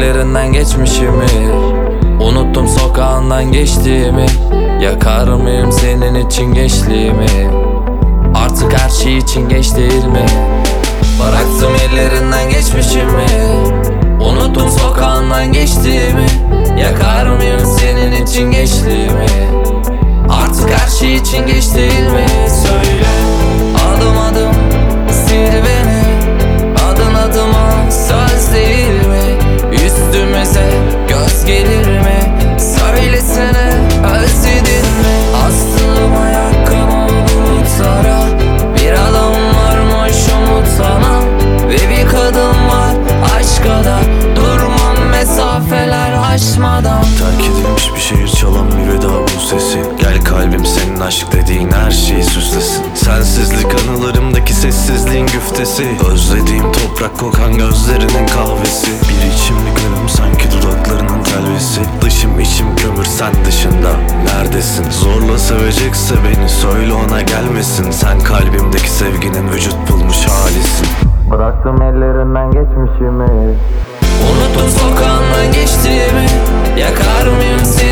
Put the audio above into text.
ellerinden geçmişimi, unuttum sokağından geçtiğimi. Yakar mıyım senin için gençliğimi? Artık her şey için geç değil mi? Bıraktım ellerinden geçmişimi, unuttum sokağından geçtiğimi. Yakar mıyım senin için gençliğimi? Artık her şey için geç değil mi? Söyle, adım adım sil beni, adın adıma söz değil mi? Üstümüze göz gelir mi? Söylesene, özledin mi? Astım ayakkabımı bulutlara, bir adam varmış umutana, ve bir kadın var aşka da durmam mesafeler aşmadan. Terk edilmiş bir şehir, çalan bir veda bu sesi. Gel kalbim senin aşk dediğin her şeyi süslesin. Sensizlik anılarımdaki sessizliğin güftesi. Özlediğim toprak kokan gözlerinin kahvesi. Bir içimlik ölüm sanki dudaklarının telvesi. Dışım içim kömür sen dışında neredesin? Zorla sevecekse beni söyle ona gelmesin. Sen kalbimdeki sevginin vücut bulmuş halisin. Bıraktım ellerinden geçmişimi, unuttum sokağından geçtiğimi. Yakar mıyım seni